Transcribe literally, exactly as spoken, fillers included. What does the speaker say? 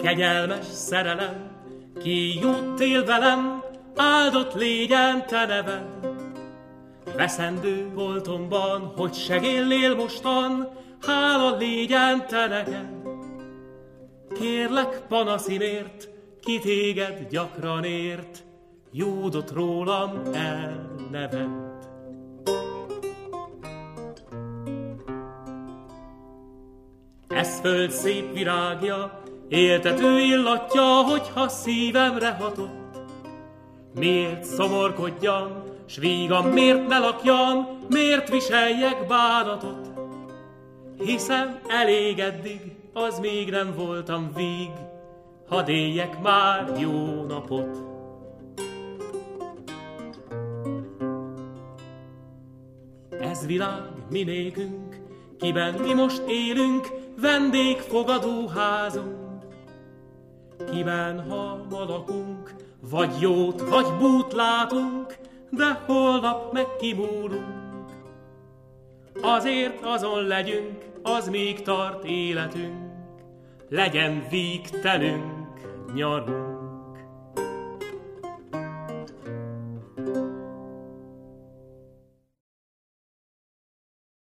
kegyelmes szerelem, ki jót él velem, áldott légyen te neved. Veszendő voltomban, hogy segéllél mostan, hála légyen te neked. Kérlek panaszimért, ki téged gyakran ért, jódot rólam elneved. Ez föld szép virágja, éltető illatja, hogyha szívemre hatott. Miért szomorkodjam, s vígan miért ne lakjam, miért viseljek bánatot? Hiszem elég eddig, az még nem voltam víg, hadd éljek már jó napot. Ez világ mi nékünk, kiben mi most élünk, vendégfogadó házunk. Kiben ha ma lakunk, vagy jót, vagy bút látunk, de holnap meg kimúlunk. Azért azon legyünk, az még tart életünk, legyen vígtelünk nyarunk.